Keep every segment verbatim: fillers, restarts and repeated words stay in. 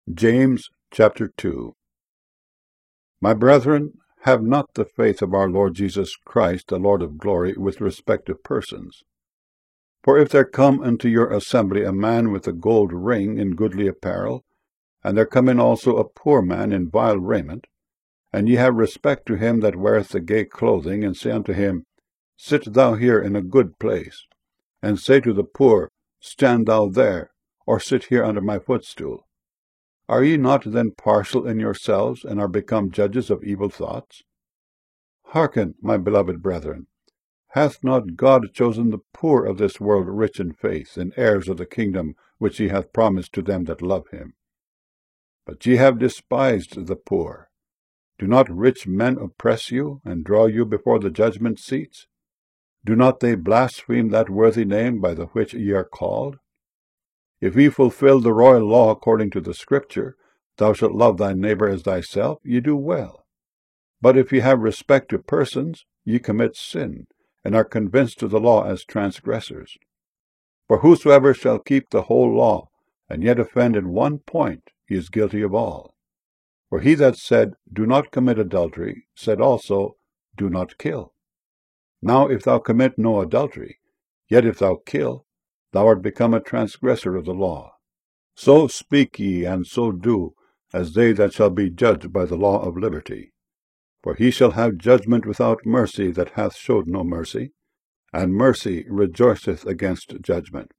James chapter two. My brethren, have not the faith of our Lord Jesus Christ, the Lord of glory, with respect to persons. For if there come into your assembly a man with a gold ring in goodly apparel, and there come in also a poor man in vile raiment, and ye have respect to him that weareth the gay clothing, and say unto him, Sit thou here in a good place, and say to the poor, Stand thou there, or sit here under my footstool, are ye not then partial in yourselves, and are become judges of evil thoughts? Hearken, my beloved brethren, hath not God chosen the poor of this world rich in faith, and heirs of the kingdom which he hath promised to them that love him? But ye have despised the poor. Do not rich men oppress you, and draw you before the judgment seats? Do not they blaspheme that worthy name by the which ye are called? If ye fulfill the royal law according to the Scripture, Thou shalt love thy neighbor as thyself, ye do well. But if ye have respect to persons, ye commit sin, and are convinced of the law as transgressors. For whosoever shall keep the whole law, and yet offend in one point, he is guilty of all. For he that said, Do not commit adultery, said also, Do not kill. Now if thou commit no adultery, yet if thou kill, thou art become a transgressor of the law. So speak ye, and so do, as they that shall be judged by the law of liberty. For he shall have judgment without mercy that hath showed no mercy, and mercy rejoiceth against judgment.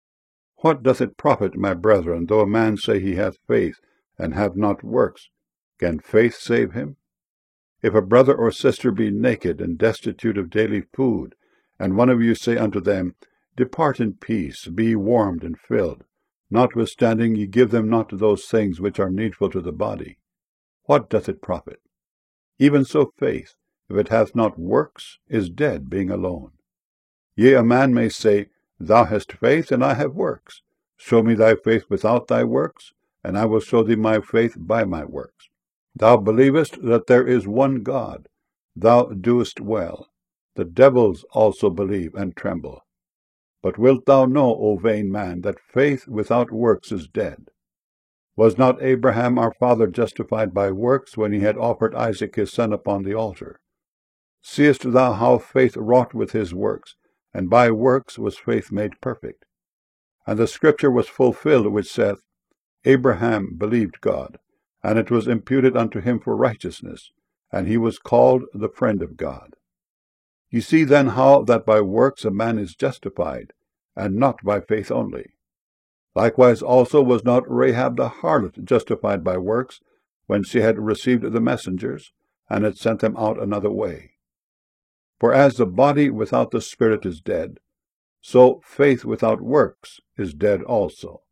What doth it profit, my brethren, though a man say he hath faith, and have not works? Can faith save him? If a brother or sister be naked, and destitute of daily food, and one of you say unto them, Depart in peace, be warmed and filled, notwithstanding ye give them not those things which are needful to the body, what doth it profit? Even so faith, if it hath not works, is dead, being alone. Yea, a man may say, Thou hast faith, and I have works. Show me thy faith without thy works, and I will show thee my faith by my works. Thou believest that there is one God. Thou doest well. The devils also believe and tremble. But wilt thou know, O vain man, that faith without works is dead? Was not Abraham our father justified by works, when he had offered Isaac his son upon the altar? Seest thou how faith wrought with his works, and by works was faith made perfect? And the scripture was fulfilled, which saith, Abraham believed God, and it was imputed unto him for righteousness, and he was called the friend of God. Ye see then how that by works a man is justified, and not by faith only. Likewise also was not Rahab the harlot justified by works, when she had received the messengers, and had sent them out another way. For as the body without the spirit is dead, so faith without works is dead also.